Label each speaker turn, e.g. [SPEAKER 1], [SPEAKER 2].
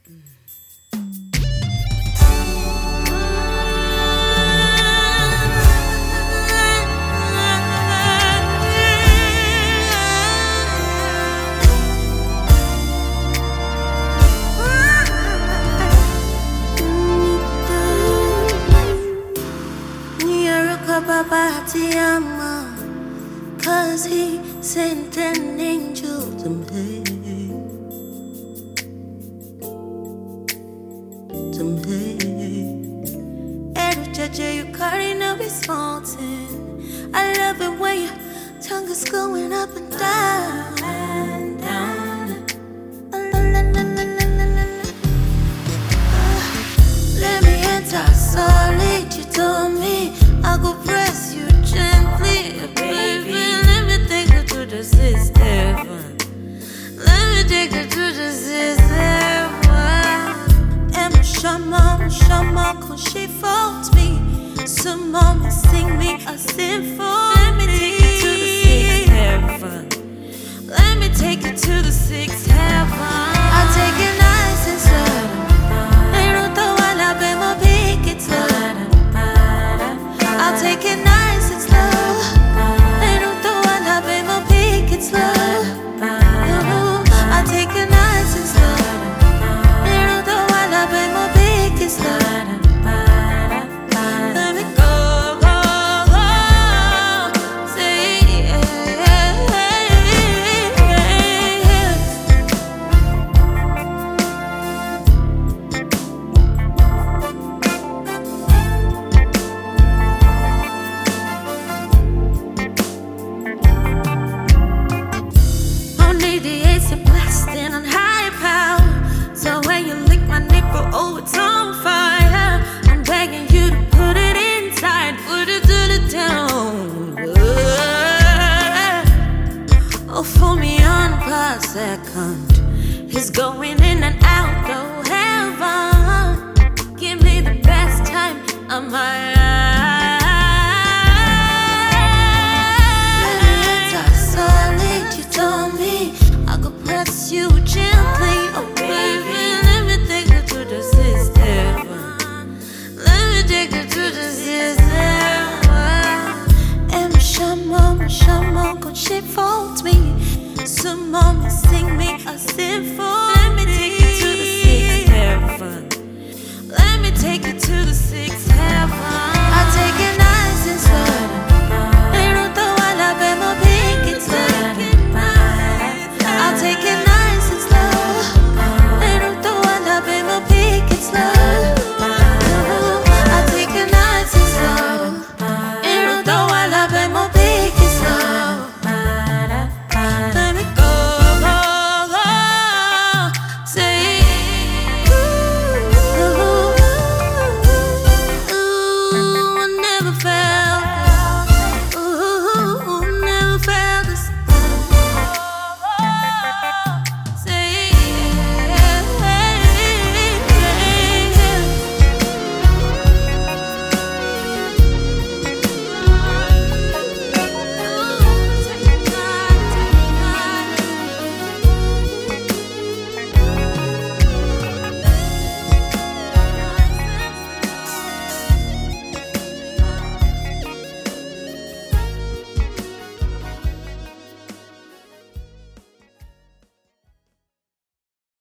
[SPEAKER 1] Papa ti ama, 'cause he sent an angel to me. Every judge you carry no be smarting. I love it when your tongue is going up and down and down. Let me enter solid. You told me I go press you gently, baby. Let me take you to the sixth heaven. Let me take you to the sixth heaven. And Shama, 'cause she faults me. Some mama sing me a symphony. Let me take you to the sixth heaven. Let me take you to the sixth heaven. I'll take it nice and slow. I'll take it nice and slow. They don't throw a love in my peak, it's slow. I'll take it nice and slow. They don't throw a love in my peak, it's slow. Let me go, go, go. Say on high power, so when you lick my nipple, oh, it's on fire. I'm begging you to put it inside, put it to the down. Oh, for me on per second, he's going in and out, oh heaven. Give me the best time of my life. Solid, you told me I could press you gently, oh baby. Let me take you to the sixth heaven. Let me take you to the sixth heaven. And Shama, 'cause she faults me. Some mama sing me a symphony.